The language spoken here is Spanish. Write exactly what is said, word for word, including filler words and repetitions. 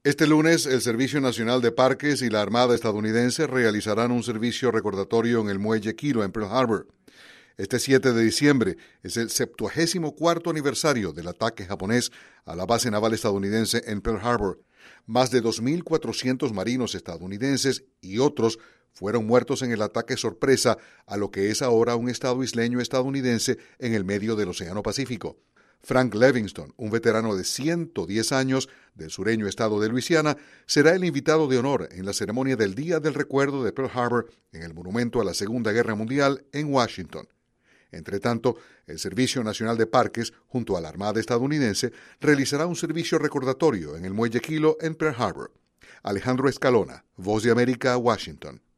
Este lunes, el Servicio Nacional de Parques y la Armada estadounidense realizarán un servicio recordatorio en el muelle Kilo en Pearl Harbor. Este siete de diciembre es el septuagésimo cuarto aniversario del ataque japonés a la base naval estadounidense en Pearl Harbor. Más de dos mil cuatrocientos marinos estadounidenses y otros fueron muertos en el ataque sorpresa a lo que es ahora un estado isleño estadounidense en el medio del Océano Pacífico. Frank Livingston, un veterano de ciento diez años del sureño estado de Luisiana, será el invitado de honor en la ceremonia del Día del Recuerdo de Pearl Harbor en el Monumento a la Segunda Guerra Mundial en Washington. Entre tanto, el Servicio Nacional de Parques, junto a la Armada estadounidense, realizará un servicio recordatorio en el muelle Kilo en Pearl Harbor. Alejandro Escalona, Voz de América, Washington.